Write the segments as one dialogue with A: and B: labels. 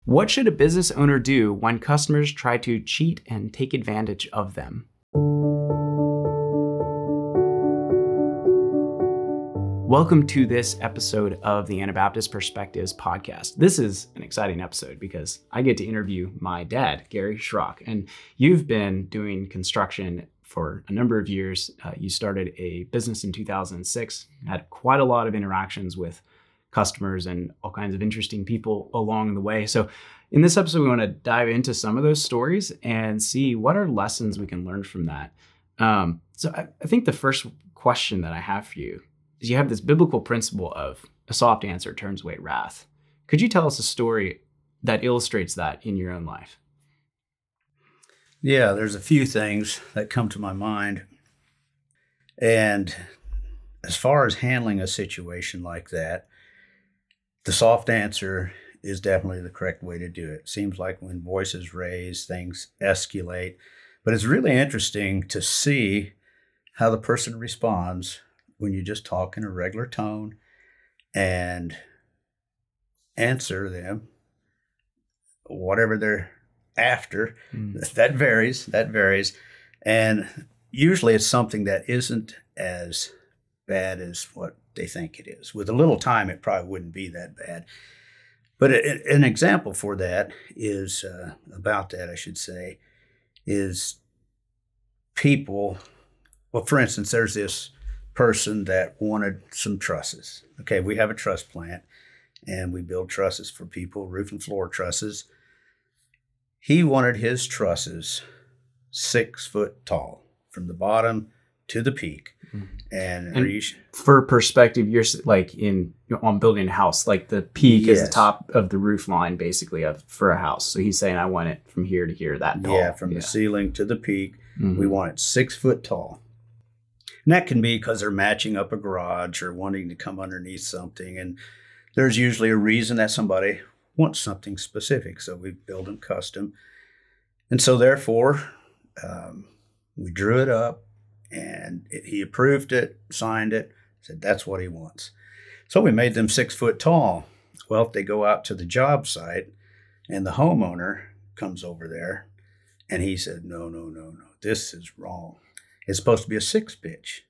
A: What should a business owner do when customers try to cheat and take advantage of them? Welcome to this episode of the Anabaptist Perspectives podcast. This is an exciting episode because I get to interview my dad, Gary Schrock, and you've been doing construction for a number of years. You started a business in 2006, had quite a lot of interactions with customers and all kinds of interesting people along the way. So in this episode, we want to dive into some of those stories and see what are lessons we can learn from that. So I think the first question that I have for you is, you have this biblical principle of a soft answer turns away wrath. Could you tell us a story that illustrates that in your own life?
B: Yeah, there's a few things that come to my mind. And as far as handling a situation like that, the soft answer is definitely the correct way to do it. Seems like when voices raise, things escalate. But it's really interesting to see how the person responds when you just talk in a regular tone and answer them whatever they're after. That varies. And usually it's something that isn't as bad as what they think it is. With a little time, it probably wouldn't be that bad. But an example for that is, is people. Well, for instance, there's this person that wanted some trusses. Okay, we have a truss plant, and we build trusses for people, roof and floor trusses. He wanted his trusses 6 foot tall from the bottom to the peak. And
A: for perspective, you're like on building a house, like the peak is the top of the roof line, basically, for a house. So he's saying, I want it from here to here, that tall.
B: Yeah, from the ceiling to the peak. We want it 6 foot tall. And that can be because they're matching up a garage or wanting to come underneath something. And there's usually a reason that somebody wants something specific. So we build them custom. And so therefore, we drew it up. And he approved it, signed it, said that's what he wants. So we made them 6 foot tall. Well, if they go out to the job site and the homeowner comes over there and he said, no, this is wrong. It's supposed to be a 6 pitch.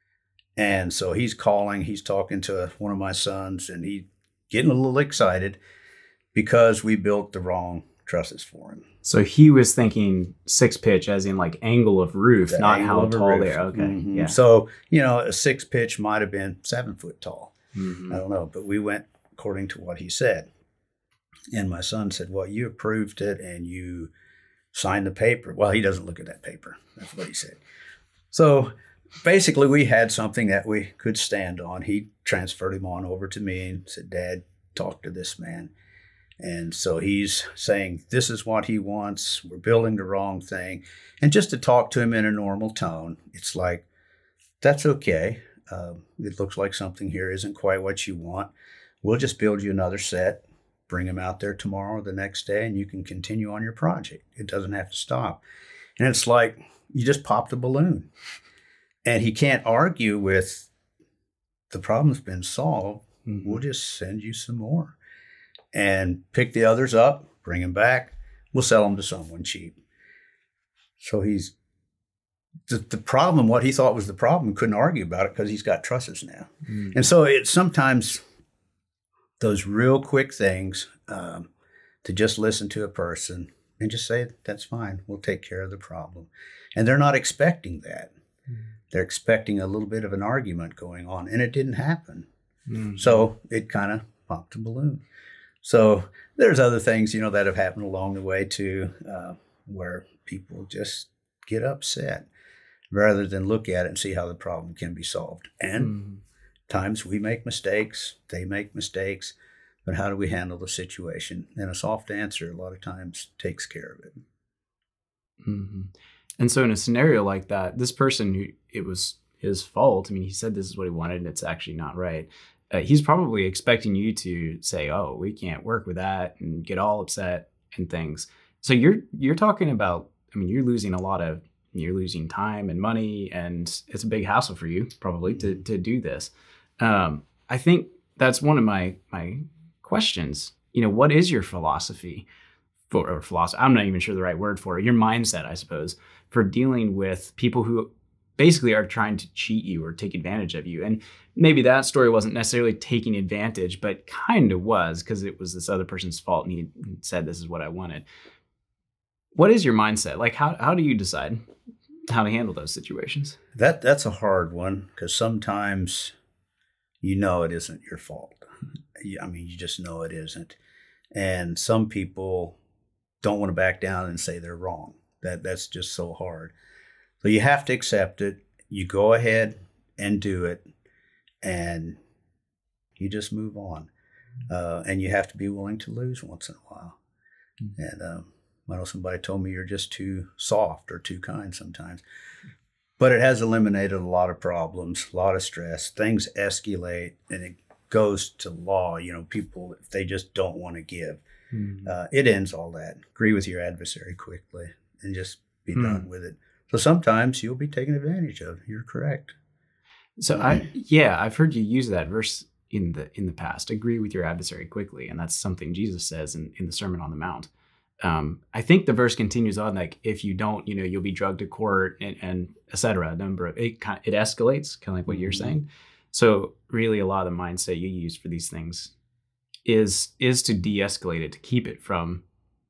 B: And so he's talking to one of my sons, and he's getting a little excited because we built the wrong trusses for him.
A: So he was thinking 6 pitch as in like angle of roof, not how tall they are. Okay.
B: Mm-hmm. Yeah. So, a 6 pitch might have been 7 foot tall.
A: Mm-hmm.
B: I don't know, but we went according to what he said. And my son said, well, you approved it and you signed the paper. Well, he doesn't look at that paper. That's what he said. So basically we had something that we could stand on. He transferred him on over to me and said, Dad, talk to this man. And so he's saying, this is what he wants. We're building the wrong thing. And just to talk to him in a normal tone, it's like, that's okay. It looks like something here isn't quite what you want. We'll just build you another set, bring him out there tomorrow or the next day, and you can continue on your project. It doesn't have to stop. And it's like, you just popped a balloon. And he can't argue with the problem's been solved. Mm-hmm. We'll just send you some more. And pick the others up, bring them back. We'll sell them to someone cheap. So he's the problem, what he thought was the problem, couldn't argue about it because he's got trusses now. Mm-hmm. And so it's sometimes those real quick things to just listen to a person and just say, that's fine, we'll take care of the problem. And they're not expecting that. Mm-hmm. They're expecting a little bit of an argument going on, and it didn't happen. Mm-hmm. So it kind of popped a balloon. So there's other things, that have happened along the way too, where people just get upset rather than look at it and see how the problem can be solved. And times we make mistakes, they make mistakes, but how do we handle the situation? And a soft answer a lot of times takes care of it.
A: Mm-hmm. And so in a scenario like that, this person, it was his fault. He said this is what he wanted and it's actually not right. He's probably expecting you to say, oh, we can't work with that and get all upset and things. So you're talking about, you're losing time and money, and it's a big hassle for you probably to do this. I think that's one of my questions what is your philosophy or philosophy? I'm not even sure the right word for it. Your mindset, I suppose, for dealing with people who basically are trying to cheat you or take advantage of you. And maybe that story wasn't necessarily taking advantage, but kind of was, because it was this other person's fault and he said, this is what I wanted. What is your mindset? Like, how do you decide how to handle those situations?
B: That's a hard one, because sometimes it isn't your fault. I mean, you just know it isn't. And some people don't want to back down and say they're wrong. That's just so hard. So you have to accept it. You go ahead and do it, and you just move on. And you have to be willing to lose once in a while. And I know somebody told me you're just too soft or too kind sometimes. But it has eliminated a lot of problems, a lot of stress. Things escalate, and it goes to law. People, if they just don't want to give, it ends all that. Agree with your adversary quickly and just be done with it. So sometimes you'll be taken advantage of. You're correct.
A: So I've heard you use that verse in the past. Agree with your adversary quickly, and that's something Jesus says in the Sermon on the Mount. I think the verse continues on, like, if you don't, you'll be drugged to court and et cetera. It escalates, kind of like what you're saying. So really, a lot of the mindset you use for these things is to de-escalate it, to keep it from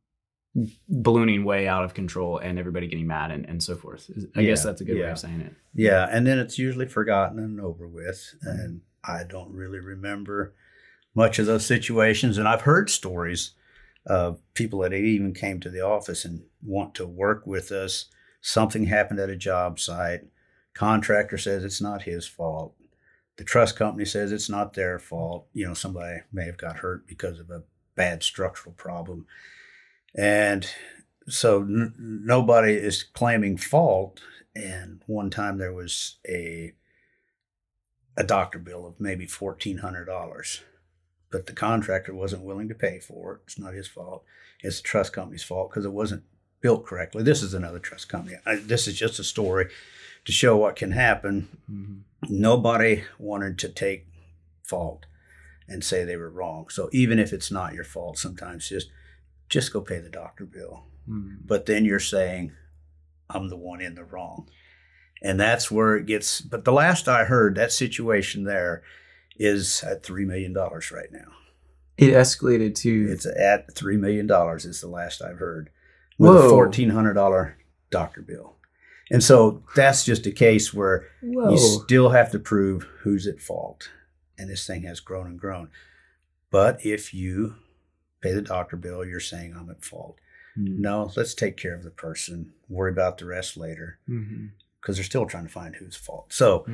A: ballooning way out of control and everybody getting mad and so forth. I guess that's a good way of saying it.
B: Yeah, and then it's usually forgotten and over with. And I don't really remember much of those situations. And I've heard stories of people that even came to the office and want to work with us. Something happened at a job site. Contractor says it's not his fault. The trust company says it's not their fault. Somebody may have got hurt because of a bad structural problem. And so nobody is claiming fault. And one time there was a doctor bill of maybe $1,400. But the contractor wasn't willing to pay for it. It's not his fault. It's the trust company's fault because it wasn't built correctly. This is another trust company. This is just a story to show what can happen. Nobody wanted to take fault and say they were wrong. So even if it's not your fault, sometimes just go pay the doctor bill. But then you're saying, I'm the one in the wrong. And that's where it gets. But the last I heard, that situation there is at $3 million right now.
A: It escalated to...
B: It's at $3 million is the last I've heard, with a $1,400 doctor bill. And so that's just a case where you still have to prove who's at fault. And this thing has grown and grown. But if you pay the doctor bill, you're saying I'm at fault. No, let's take care of the person. Worry about the rest later. Because they're still trying to find who's fault. So,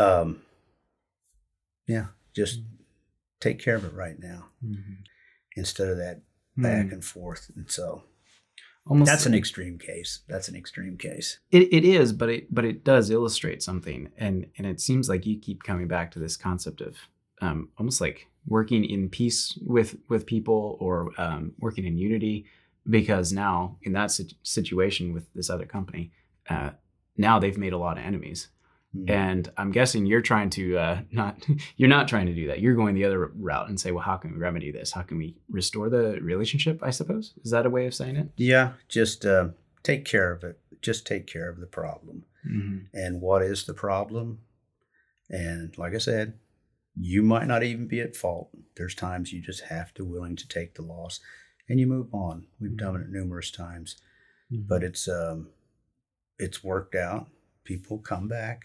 B: just take care of it right now instead of that back and forth. And so that's an extreme case.
A: It is, but it does illustrate something. And it seems like you keep coming back to this concept of almost like working in peace with people, or working in unity, because now in that situation with this other company, now they've made a lot of enemies. And I'm guessing you're trying to you're not trying to do that. You're going the other route and say, well, how can we remedy this? How can we restore the relationship, I suppose? Is that a way of saying it?
B: Yeah, just take care of it. Just take care of the problem. And what is the problem? And like I said, you might not even be at fault. There's times you just have to willing to take the loss and you move on. We've done it numerous times, but it's worked out. People come back.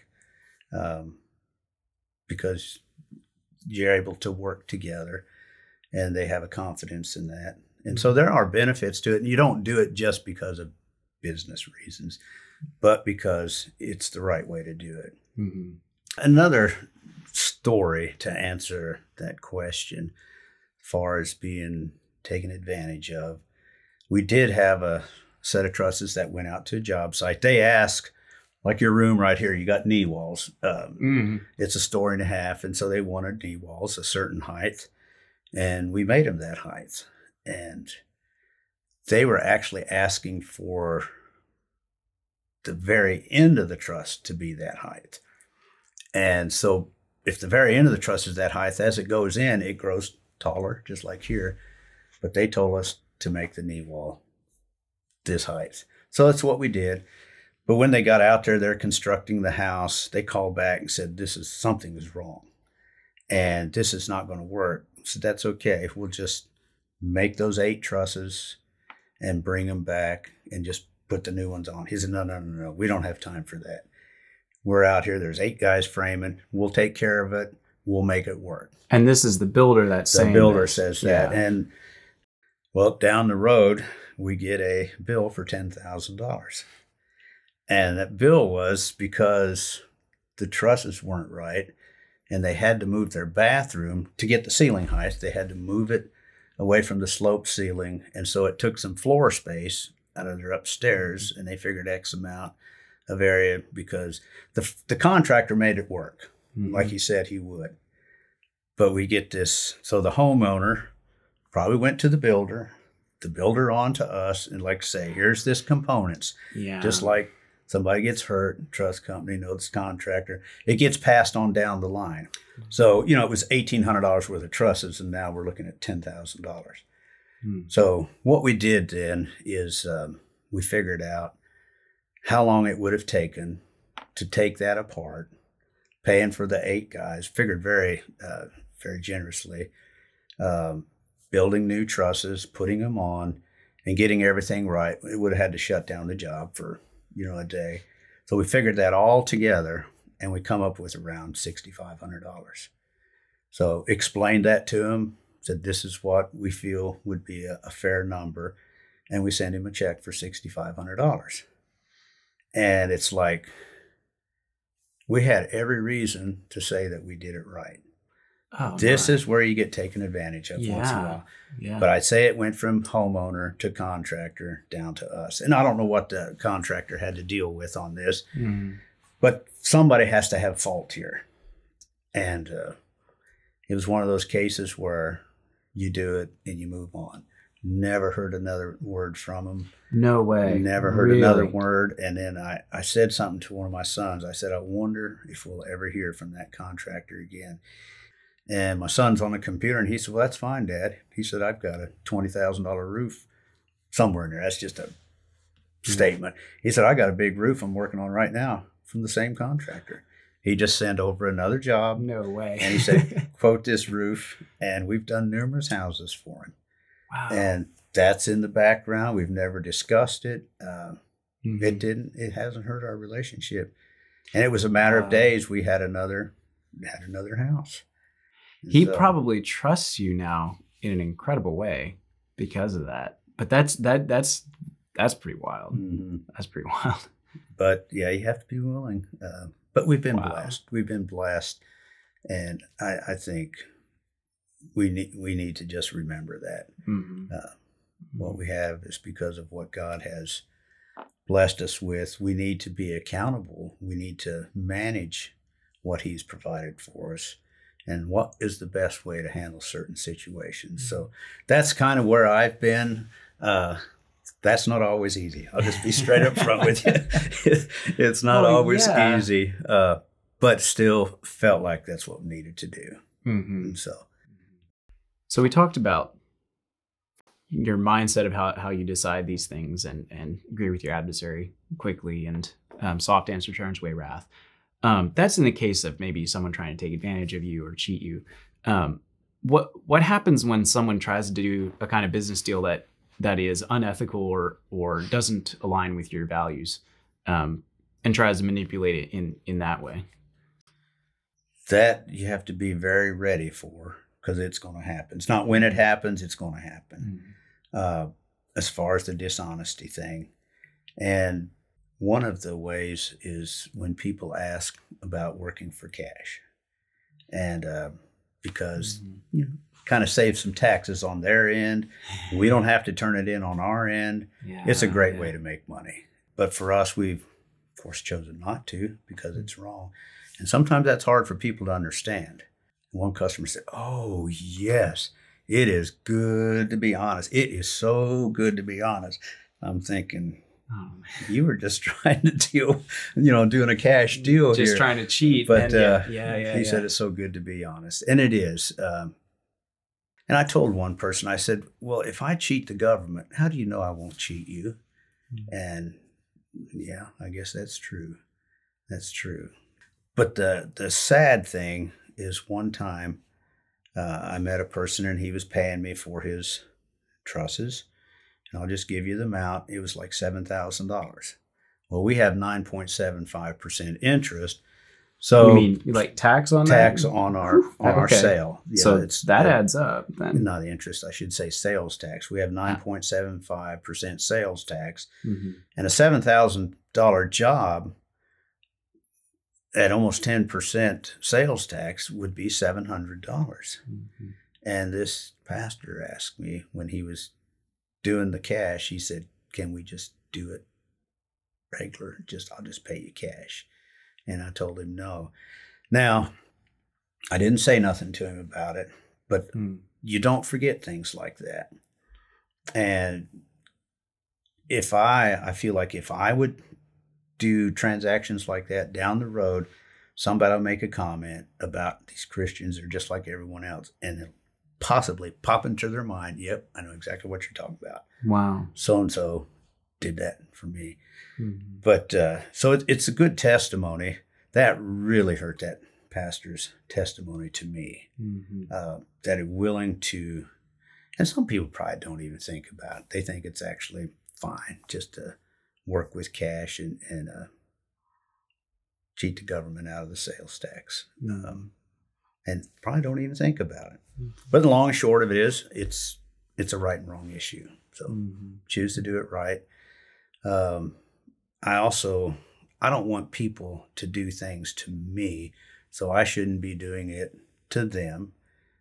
B: Because you're able to work together and they have a confidence in that. And so there are benefits to it. And you don't do it just because of business reasons, but because it's the right way to do it. Another story to answer that question, as far as being taken advantage of, we did have a set of trusses that went out to a job site. They ask, like your room right here, you got knee walls. It's a story and a half. And so they wanted knee walls a certain height. And we made them that height. And they were actually asking for the very end of the truss to be that height. And so if the very end of the truss is that height, as it goes in, it grows taller, just like here. but they told us to make the knee wall this height. So that's what we did. But when they got out there, they're constructing the house. They called back and said, something is wrong. And this is not going to work. So that's okay. We'll just make those 8 trusses and bring them back and just put the new ones on. He said, no. We don't have time for that. We're out here. There's 8 guys framing. We'll take care of it. We'll make it work.
A: And this is the builder that's saying
B: the builder
A: this.
B: says that.
A: Yeah.
B: And well, down the road, we get a bill for $10,000. And that bill was because the trusses weren't right. And they had to move their bathroom to get the ceiling height. They had to move it away from the sloped ceiling. And so it took some floor space out of their upstairs, and they figured X amount of area because the contractor made it work, like he said he would. But we get this. So the homeowner probably went to the builder on to us, and like say, here's this components.
A: Yeah.
B: Just like somebody gets hurt, trust company knows the contractor, it gets passed on down the line. So, it was $1,800 worth of trusses, and now we're looking at $10,000. So what we did then is we figured out how long it would have taken to take that apart, paying for the 8 guys, figured very, very generously, building new trusses, putting them on, and getting everything right. It would have had to shut down the job for a day. So we figured that all together, and we come up with around $6,500. So explained that to him, said this is what we feel would be a fair number, and we sent him a check for $6,500. And it's like we had every reason to say that we did it right. This is where you get taken advantage of once in a while.
A: Yeah.
B: But I'd say it went from homeowner to contractor down to us. And I don't know what the contractor had to deal with on this, but somebody has to have fault here. And it was one of those cases where you do it and you move on. Never heard another word from him.
A: No way.
B: Never heard another word. And then I said something to one of my sons. I said, I wonder if we'll ever hear from that contractor again. And my son's on the computer, and he said, well, that's fine, Dad. He said, I've got a $20,000 roof somewhere in there. That's just a statement. He said, I got a big roof I'm working on right now from the same contractor. He just sent over another job.
A: No way.
B: And he said, quote this roof, and we've done numerous houses for him.
A: Wow.
B: And that's in the background. We've never discussed it. It hasn't hurt our relationship. And it was a matter of days. We had another house.
A: He probably trusts you now in an incredible way because of that. But that's pretty wild. That's pretty wild.
B: But yeah, you have to be willing. But we've been blessed. We've been blessed, and I think we need to just remember that what we have is because of what God has blessed us with. We need to be accountable. We need to manage what He's provided for us, and what is the best way to handle certain situations. So that's kind of where I've been. That's not always easy. I'll just be straight up front with you. It's not always easy, but still felt like that's what we needed to do. So
A: we talked about your mindset of how you decide these things and agree with your adversary quickly and soft answer turns away wrath. That's in the case of maybe someone trying to take advantage of you or cheat you. What happens when someone tries to do a kind of business deal that is unethical or doesn't align with your values, and tries to manipulate it in that way?
B: That you have to be very ready for, because it's going to happen. It's not when it happens, it's going to happen. As far as the dishonesty thing. And one of the ways is when people ask about working for cash. And because kind of save some taxes on their end. We don't have to turn it in on our end. It's a great way to make money. But for us, we've, of course, chosen not to because it's wrong. And sometimes that's hard for people to understand. One customer said, oh, yes, it is good to be honest. It is so good to be honest. I'm thinking, you were just trying to deal, doing a cash deal
A: just
B: here.
A: Trying to cheat.
B: But
A: he
B: said it's so good to be honest. And it is. And I told one person, I said, well, if I cheat the government, how do you know I won't cheat you? And yeah, I guess that's true. That's true. But the sad thing is one time I met a person and he was paying me for his trusses. And I'll just give you the amount. It was like $7,000. Well, we have 9.75% interest. So
A: you mean like tax on
B: tax
A: that?
B: on our sale. Yeah,
A: so that adds up then.
B: Not interest, I should say sales tax. We have 9.75% sales tax.
A: Mm-hmm.
B: And a $7,000 job at almost 10% sales tax would be $700.
A: Mm-hmm.
B: And this pastor asked me when he was doing the cash, he said, can we just do it regular? I'll just pay you cash. And I told him no. Now, I didn't say nothing to him about it, but you don't forget things like that. And I feel like if I would do transactions like that down the road, somebody will make a comment about these Christians are just like everyone else, and it'll possibly pop into their mind, yep, I know exactly what you're talking about.
A: Wow.
B: So-and-so did that for me.
A: Mm-hmm.
B: But so it's a good testimony. That really hurt that pastor's testimony to me.
A: Mm-hmm.
B: That are willing to, and some people probably don't even think about it. They think it's actually fine just to work with cash and cheat the government out of the sales tax.
A: Mm-hmm.
B: And probably don't even think about it. Mm-hmm. But the long and short of it is, it's a right and wrong issue. So choose to do it right. I don't want people to do things to me, so I shouldn't be doing it to them.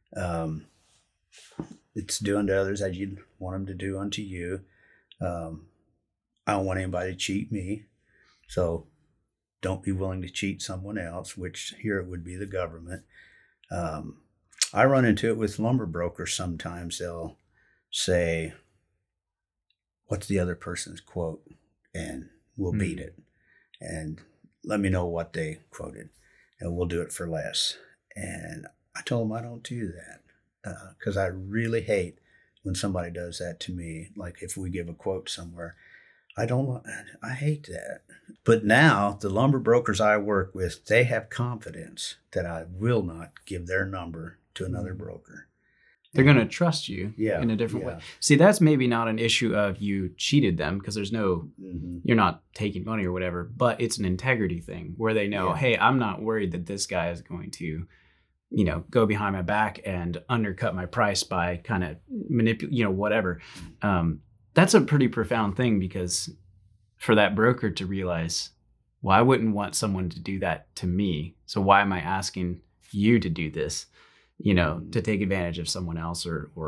B: It's doing to others as you'd want them to do unto you. I don't want anybody to cheat me, so don't be willing to cheat someone else, which here it would be the government. I run into it with lumber brokers sometimes. They'll say, what's the other person's quote? And we'll beat it. And let me know what they quoted, and we'll do it for less. And I told them I don't do that because I really hate when somebody does that to me. Like if we give a quote somewhere, I hate that. But now the lumber brokers I work with, they have confidence that I will not give their number to another broker.
A: They're going to trust you in a different way. See, that's maybe not an issue of you cheated them because there's no, you're not taking money or whatever, but it's an integrity thing where they know, hey, I'm not worried that this guy is going to, go behind my back and undercut my price by kind of manipulate, whatever. That's a pretty profound thing because for that broker to realize, well, I wouldn't want someone to do that to me. So why am I asking you to do this? To take advantage of someone else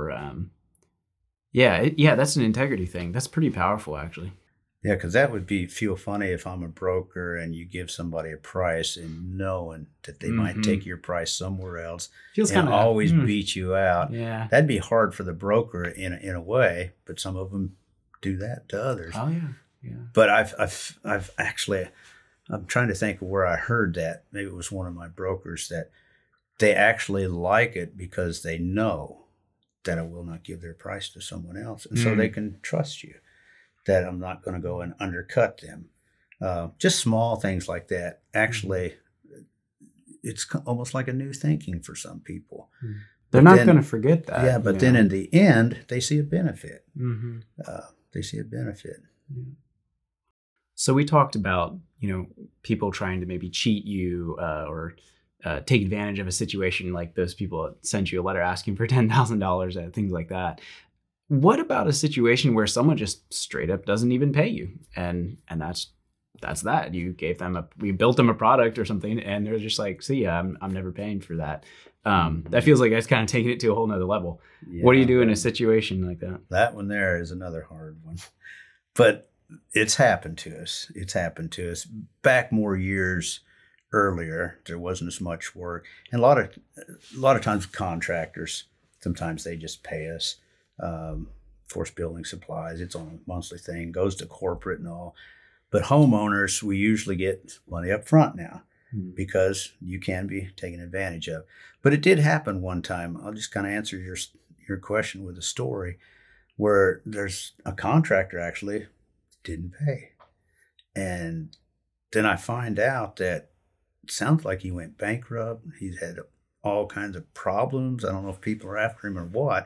A: that's an integrity thing. That's pretty powerful, actually.
B: Yeah, because that would feel funny if I'm a broker and you give somebody a price and knowing that they might take your price somewhere else
A: Feels
B: and
A: kinda,
B: always beat you out.
A: Yeah,
B: that'd be hard for the broker in a way, but some of them do that to others.
A: Oh yeah.
B: But I've actually, I'm trying to think of where I heard that. Maybe it was one of my brokers that they actually like it because they know that I will not give their price to someone else. And so they can trust you that I'm not going to go and undercut them. Just small things like that. Actually, it's almost like a new thinking for some people.
A: They're not going to forget that.
B: Yeah, but then in the end, they see a benefit.
A: Mm-hmm.
B: They see a benefit.
A: Yeah. So we talked about, people trying to maybe cheat you or take advantage of a situation like those people that sent you a letter asking for $10,000, things like that. What about a situation where someone just straight up doesn't even pay you, and that's that? You built them a product or something, and they're just like, "See, I'm never paying for that." That feels like that's kind of taking it to a whole nother level. Yeah, what do you do in a situation like that?
B: That one there is another hard one, but it's happened to us. It's happened to us back more years earlier. There wasn't as much work, and a lot of times contractors, sometimes they just pay us. Force building supplies, it's on a monthly thing, goes to corporate and all. But homeowners, we usually get money up front now because you can be taken advantage of. But it did happen one time. I'll just kind of answer your your question with a story where there's a contractor actually didn't pay. And then I find out that it sounds like he went bankrupt. He's had all kinds of problems. I don't know if people are after him or what.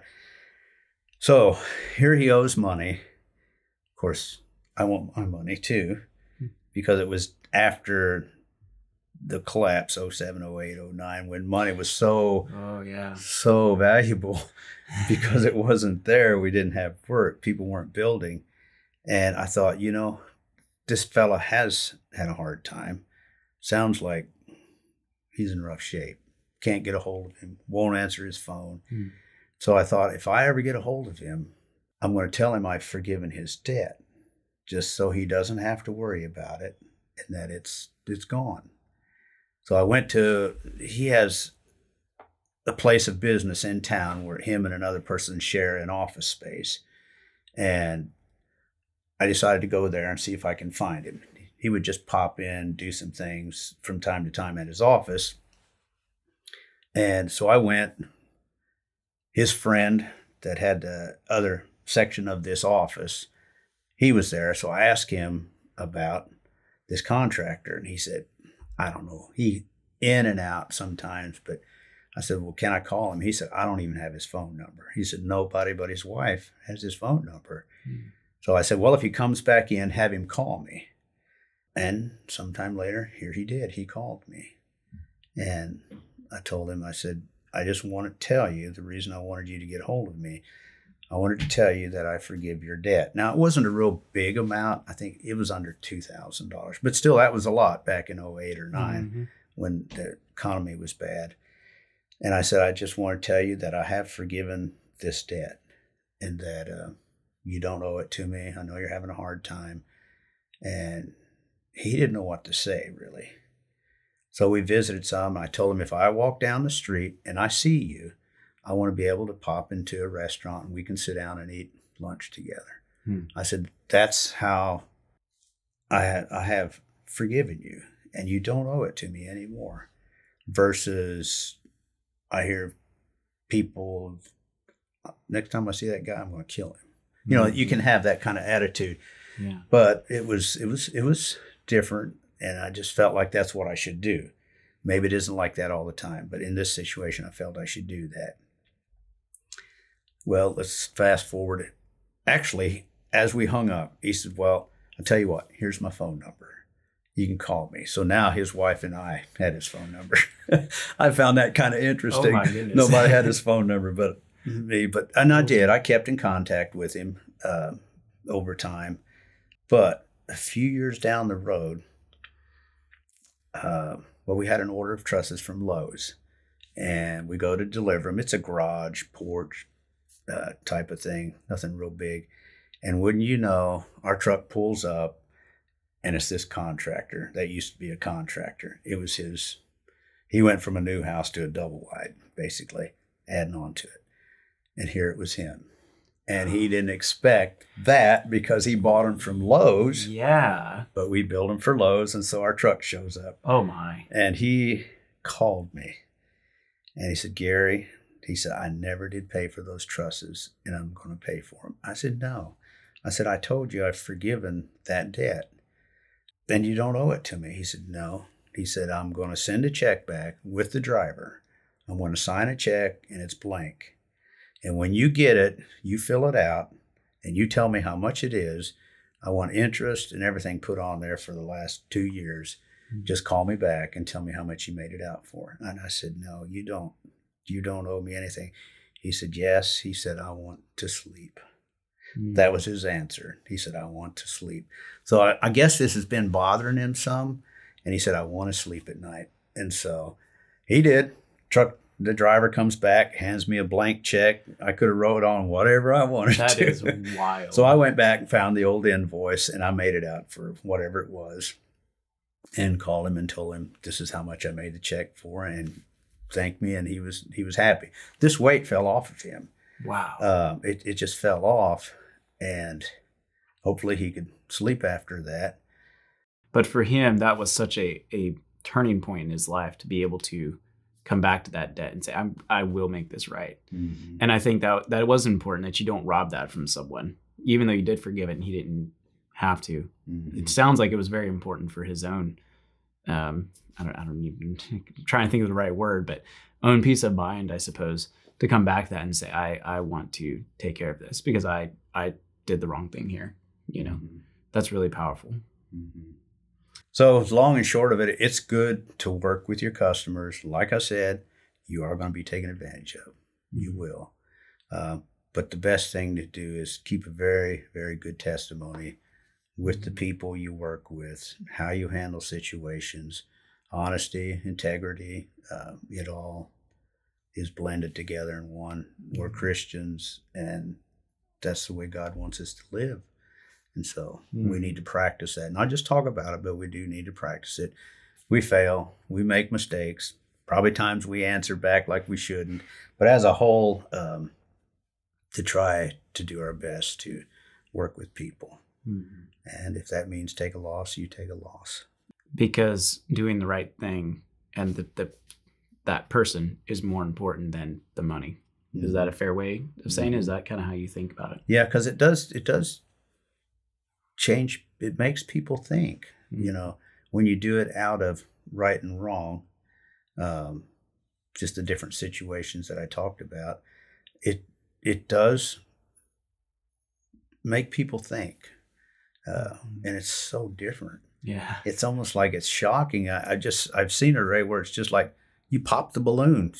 B: So here he owes money. Of course, I want my money too, because it was after the collapse, 07, 08, 09, when money was so valuable. Because it wasn't there, we didn't have work. People weren't building. And I thought, this fella has had a hard time. Sounds like he's in rough shape. Can't get a hold of him. Won't answer his phone. So I thought, if I ever get a hold of him, I'm going to tell him I've forgiven his debt, just so he doesn't have to worry about it and that it's gone. So I went to, he has a place of business in town where him and another person share an office space. And I decided to go there and see if I can find him. He would just pop in, do some things from time to time at his office. And so I went. His friend that had the other section of this office, he was there. So I asked him about this contractor, and he said, I don't know. He in and out sometimes, but I said, well, can I call him? He said, I don't even have his phone number. He said, nobody but his wife has his phone number. So I said, well, if he comes back in, have him call me. And sometime later, here he did. He called me. And I told him, I said, I just want to tell you the reason I wanted you to get a hold of me. I wanted to tell you that I forgive your debt. Now, it wasn't a real big amount. I think it was under $2,000. But still, that was a lot back in 08 or 09 when the economy was bad. And I said, I just want to tell you that I have forgiven this debt and that you don't owe it to me. I know you're having a hard time. And he didn't know what to say, really. So we visited some. I told him, if I walk down the street and I see you, I want to be able to pop into a restaurant and we can sit down and eat lunch together. I said, that's how I have forgiven you, and you don't owe it to me anymore. Versus I hear people, next time I see that guy, I'm going to kill him. You can have that kind of attitude. Yeah. But it was different. And I just felt like that's what I should do. Maybe it isn't like that all the time, but in this situation, I felt I should do that. Well, let's fast forward. Actually, as we hung up, he said, well, I'll tell you what, here's my phone number. You can call me. So now his wife and I had his phone number. I found that kind of interesting.
A: Oh, my goodness.
B: Nobody had his phone number but me. And I did. I kept in contact with him over time. But a few years down the road, we had an order of trusses from Lowe's, and we go to deliver them. It's a garage porch type of thing, nothing real big. And wouldn't you know, our truck pulls up, and it's this contractor that used to be a contractor. It was his. He went from a new house to a double wide, basically, adding on to it. And here it was him. And he didn't expect that because he bought them from Lowe's.
A: Yeah.
B: But we built them for Lowe's, and so our truck shows up.
A: Oh, my.
B: And he called me. And he said, Gary, he said, I never did pay for those trusses, and I'm going to pay for them. I said, no. I said, I told you I've forgiven that debt. And you don't owe it to me. He said, no. He said, I'm going to send a check back with the driver. I'm going to sign a check, and it's blank. And when you get it, you fill it out, and you tell me how much it is. I want interest and everything put on there for the last 2 years. Just call me back and tell me how much you made it out for. And I said, no, you don't. You don't owe me anything. He said, yes. He said, I want to sleep. That was his answer. He said, I want to sleep. So I guess this has been bothering him some. And he said, I want to sleep at night. And so he did. The driver comes back, hands me a blank check. I could have wrote on whatever I wanted to.
A: That is wild.
B: So I went back and found the old invoice, and I made it out for whatever it was and called him and told him this is how much I made the check for, and thanked me, and he was happy. This weight fell off of him.
A: Wow.
B: It just fell off, and hopefully he could sleep after that.
A: But for him, that was such a turning point in his life to be able to come back to that debt and say, I will make this right.
B: Mm-hmm.
A: And I think that was important, that you don't rob that from someone, even though you did forgive it and he didn't have to.
B: Mm-hmm.
A: It sounds like it was very important for his own, I don't even I'm trying to think of the right word, but own peace of mind, I suppose, to come back to that and say, I want to take care of this because I did the wrong thing here. You know,
B: Mm-hmm.
A: that's really powerful.
B: Mm-hmm. So long and short of it, it's good to work with your customers. Like I said, you are going to be taken advantage of. You will. But the best thing to do is keep a very, very good testimony with the people you work with, how you handle situations, honesty, integrity. It all is blended together in one. We're Christians, and that's the way God wants us to live. And so we need to practice that. Not just talk about it, but we do need to practice it. We fail. We make mistakes. Probably times we answer back like we shouldn't. But as a whole, to try to do our best to work with people. Mm-hmm. And if that means take a loss, you take a loss.
A: Because doing the right thing and that person is more important than the money. Mm-hmm. Is that a fair way of saying? Mm-hmm. Is that kind of how you think about it?
B: Yeah, because it does change. It makes people think. Mm-hmm. You know, when you do it out of right and wrong, just the different situations that I talked about, it does make people think, and it's so different.
A: Yeah,
B: it's almost like it's shocking. I've seen it, Ray, where it's just like you pop the balloon.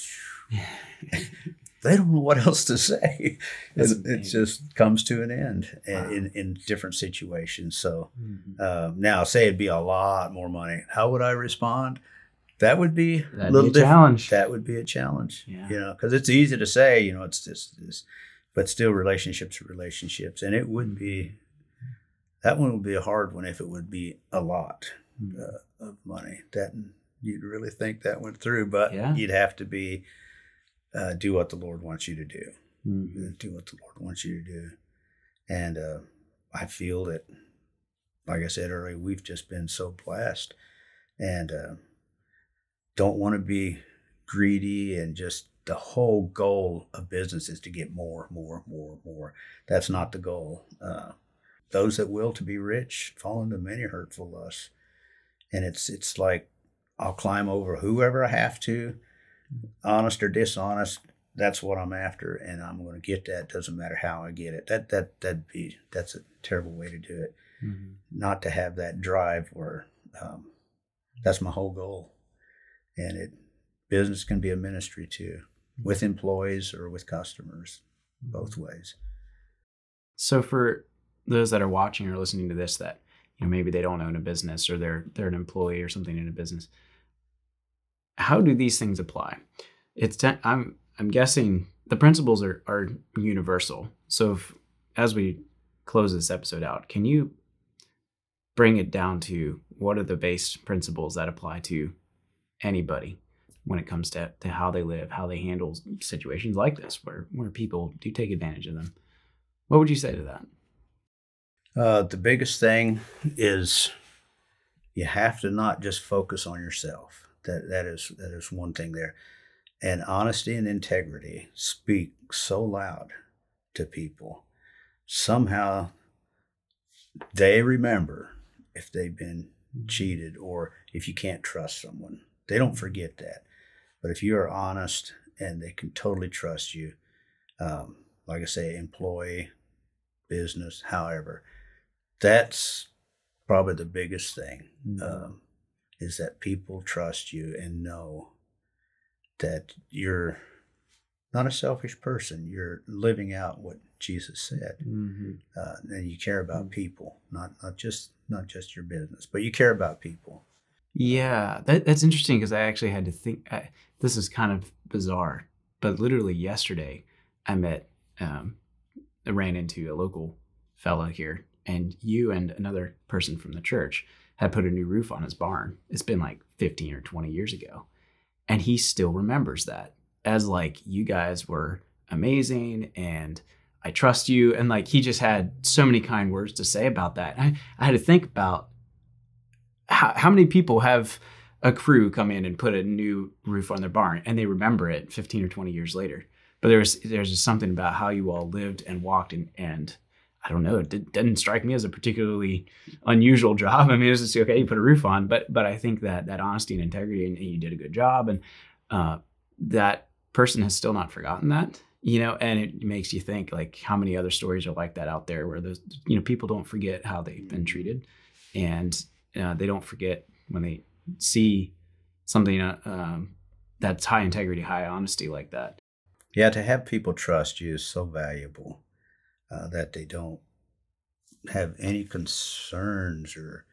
B: They don't know what else to say. It just comes to an end. Wow. in different situations. So now, say it'd be a lot more money. How would I respond? That would be a little different.
A: Challenge.
B: That would be a challenge. Yeah. You know, because it's easy to say, you know, it's this, but still relationships are relationships, and it would be. That one would be a hard one if it would be a lot of money. That you'd really think that went through, but you'd have to be do what the Lord wants you to do. Mm-hmm. Do what the Lord wants you to do. And I feel that, like I said earlier, we've just been so blessed, and don't want to be greedy, and just the whole goal of business is to get more. That's not the goal. Those that will to be rich fall into many hurtful lusts. And it's like, I'll climb over whoever I have to, honest or dishonest. That's what I'm after, and I'm going to get that. Doesn't matter how I get it. That's a terrible way to do it. Mm-hmm. Not to have that drive where that's my whole goal. And business can be a ministry too, with employees or with customers, both ways.
A: So for those that are watching or listening to this, that, you know, maybe they don't own a business, or they're an employee or something in a business, how do these things apply? I'm guessing the principles are universal. So as we close this episode out, can you bring it down to what are the base principles that apply to anybody when it comes to how they live, how they handle situations like this, where people do take advantage of them? What would you say to that?
B: The biggest thing is you have to not just focus on yourself. That is one thing there. And honesty and integrity speak so loud to people. Somehow they remember if they've been cheated, or if you can't trust someone. They don't forget that. But if you are honest and they can totally trust you, like I say, employee, business, however, that's probably the biggest thing, is that people trust you and know that you're not a selfish person. You're living out what Jesus said, and you care about people, not just your business, but you care about people.
A: Yeah, that's interesting, because I actually had to think. This is kind of bizarre, but literally yesterday, I ran into a local fella here, and you and another person from the church had put a new roof on his barn. It's been like 15 or 20 years ago. And he still remembers that as like, you guys were amazing and I trust you. And like, he just had so many kind words to say about that. I had to think about how many people have a crew come in and put a new roof on their barn, and they remember it 15 or 20 years later. But there's just something about how you all lived and walked, and I don't know, it didn't strike me as a particularly unusual job. I mean, it was just, okay, you put a roof on, but I think that honesty and integrity, and you did a good job, and that person has still not forgotten that, and it makes you think, like, how many other stories are like that out there, where those, people don't forget how they've been treated, and they don't forget when they see something that's high integrity, high honesty like that.
B: Yeah, to have people trust you is so valuable, that they don't have any concerns or,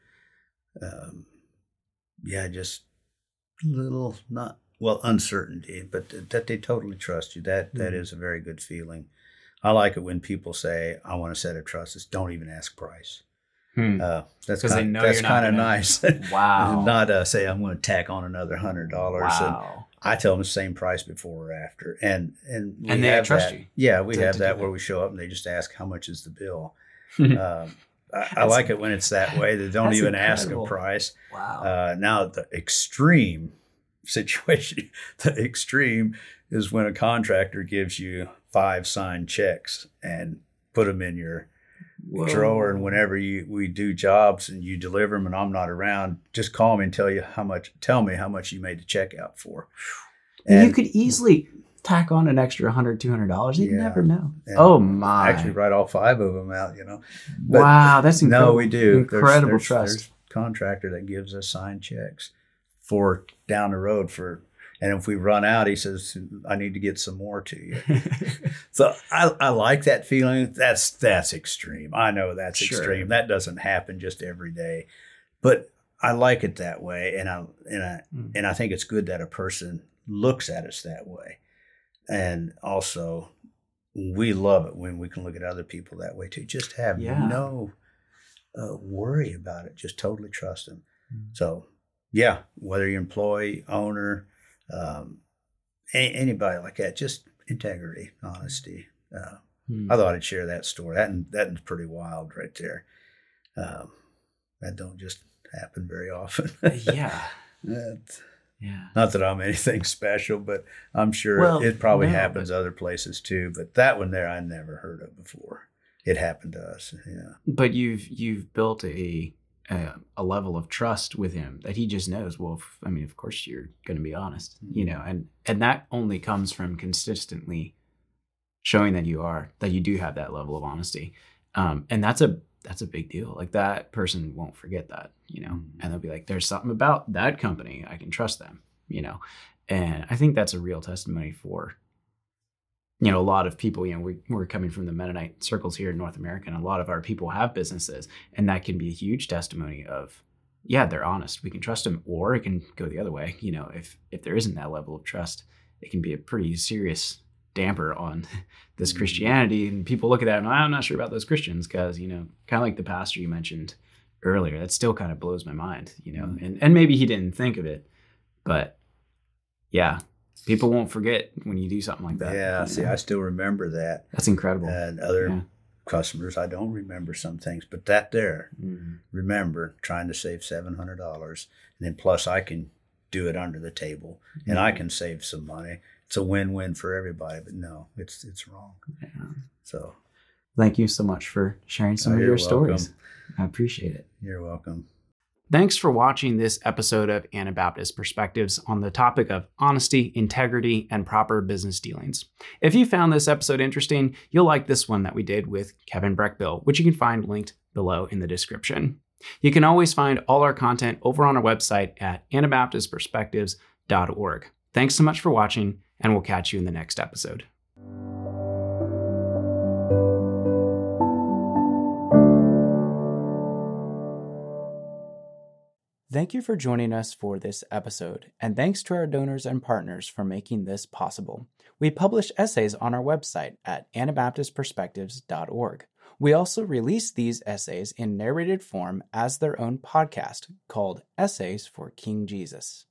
B: just little, not, well, uncertainty, but that they totally trust you. That is a very good feeling. I like it when people say, I want to set a trust. Just don't even ask price. That's kind of nice.
A: Wow.
B: Not say I'm going to tack on another $100.
A: Wow.
B: And I tell them the same price before or after, and
A: they
B: have
A: trust
B: that.
A: you.
B: Yeah, we have that where we show up and they just ask how much is the bill. I like it when it's that way. They don't even ask a price.
A: Wow.
B: Now the extreme situation, the extreme is when a contractor gives you 5 signed checks and put them in your drawer, and whenever we do jobs and you deliver them and I'm not around, just call me and tell me how much you made the check out for.
A: And you could easily tack on an extra $100, $200. You'd never know. And oh my!
B: Actually, write all 5 of them out.
A: But wow, that's incredible.
B: No, we do
A: Incredible trust.
B: There's a contractor that gives us signed checks for down the road for. And if we run out, he says, I need to get some more to you. So I like that feeling. That's extreme. I know that's extreme. That doesn't happen just every day. But I like it that way. And I think it's good that a person looks at us that way. And also, we love it when we can look at other people that way too. Just have no worry about it. Just totally trust them. So, whether you're employee, owner, anybody like that, just integrity, honesty. I thought I'd share that story. That's pretty wild right there. That don't just happen very often. Not that I'm anything special, but I'm sure it probably happens other places too. But that one there, I never heard of before. It happened to us. Yeah.
A: But you've built a level of trust with him that he just knows, of course you're going to be honest, and that only comes from consistently showing that you do have that level of honesty. And that's a big deal. Like, that person won't forget that, and they'll be like, there's something about that company, I can trust them, and I think that's a real testimony for, a lot of people. We're coming from the Mennonite circles here in North America, and a lot of our people have businesses, and that can be a huge testimony of, they're honest. We can trust them, or it can go the other way. If there isn't that level of trust, it can be a pretty serious damper on this Christianity, and people look at that and I'm not sure about those Christians, because, kind of like the pastor you mentioned earlier, that still kind of blows my mind, and maybe he didn't think of it, but people won't forget when you do something like that.
B: Yeah, see, I still remember that.
A: That's incredible.
B: And other customers, I don't remember some things, but that there, remember trying to save $700, and then plus I can do it under the table, and I can save some money. It's a win-win for everybody, but no, it's wrong. Yeah. So,
A: thank you so much for sharing some of your stories. I appreciate it.
B: You're welcome.
A: Thanks for watching this episode of Anabaptist Perspectives on the topic of honesty, integrity, and proper business dealings. If you found this episode interesting, you'll like this one that we did with Kevin Breckbill, which you can find linked below in the description. You can always find all our content over on our website at anabaptistperspectives.org. Thanks so much for watching, and we'll catch you in the next episode. Thank you for joining us for this episode, and thanks to our donors and partners for making this possible. We publish essays on our website at anabaptistperspectives.org. We also release these essays in narrated form as their own podcast called Essays for King Jesus.